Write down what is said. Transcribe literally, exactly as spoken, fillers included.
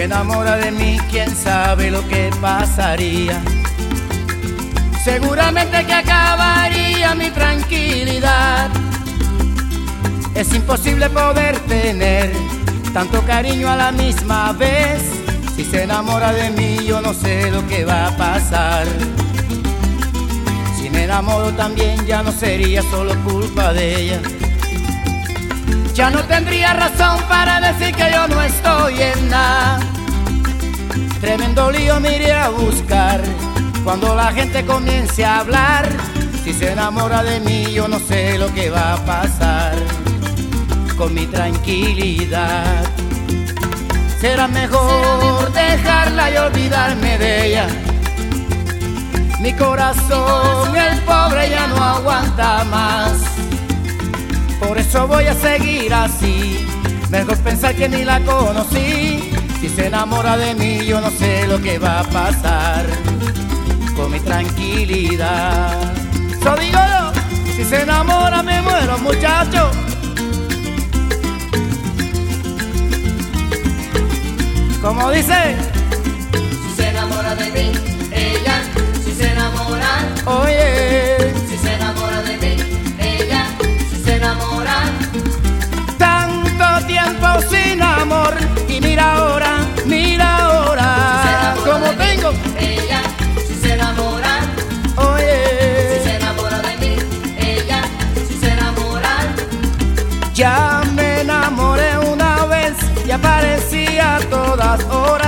enamora de mí, quién sabe lo que pasaría. Seguramente que acabaría mi tranquilidad. Es imposible poder tener tanto cariño a la misma vez. Si se enamora de mí, yo no sé lo que va a pasar. Si me enamoro también, ya no sería solo culpa de ella. Ya no tendría razón para decir que yo no estoy en nada. Tremendo lío me iré a buscar cuando la gente comience a hablar. Si se enamora de mí, yo no sé lo que va a pasar con mi tranquilidad. Será mejor dejarla y olvidarme de ella. Mi corazón, el pobre, ya no aguanta más. Por eso voy a seguir así. Mejor pensar que ni la conocí. Si se enamora de mí, yo no sé lo que va a pasar con mi tranquilidad. Eso digo yo, si se enamora me muero, muchacho. Como dice, si se enamora de mí, ella, si se enamora, oye, si se enamora de mí, ella, si se enamora. Tanto tiempo sin amor y mira ahora, mira ahora, Si como tengo, ella, si se enamora, oye, si se enamora de mí, ella, si se enamora. ya me enamoré una vez y aparecía a todas horas.